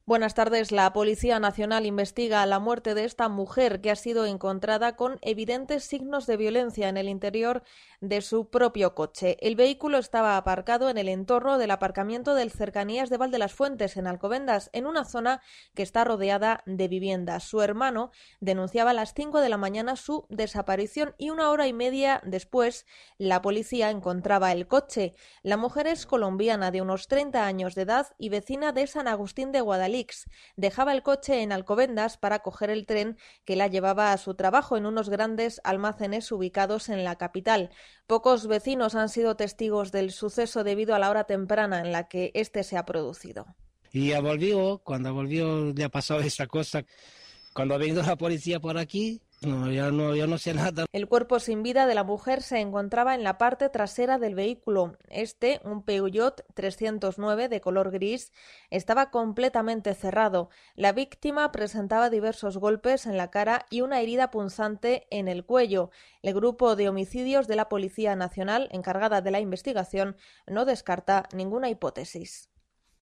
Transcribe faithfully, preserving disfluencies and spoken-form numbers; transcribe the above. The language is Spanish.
Buenas tardes. La Policía Nacional investiga la muerte de esta mujer que ha sido encontrada con evidentes signos de violencia en el interior de su propio coche. El vehículo estaba aparcado en el entorno del aparcamiento del Cercanías de Valdelasfuentes, en Alcobendas, en una zona que está rodeada de viviendas. Su hermano denunciaba a las cinco de la mañana su desaparición y una hora y media después la policía encontraba el coche. La mujer es colombiana, de unos treinta años de edad y vecina de San Agustín de Guadalix. Dejaba el coche en Alcobendas para coger el tren que la llevaba a su trabajo en unos grandes almacenes ubicados en la capital. Pocos vecinos han sido testigos del suceso debido a la hora temprana en la que este se ha producido. Y ya volvió, cuando volvió ya pasó esa cosa. Cuando ha venido la policía por aquí, no, ya no, ya no sé nada. El cuerpo sin vida de la mujer se encontraba en la parte trasera del vehículo. Este, un Peugeot trescientos nueve de color gris, estaba completamente cerrado. La víctima presentaba diversos golpes en la cara y una herida punzante en el cuello. El grupo de homicidios de la Policía Nacional, encargada de la investigación, no descarta ninguna hipótesis.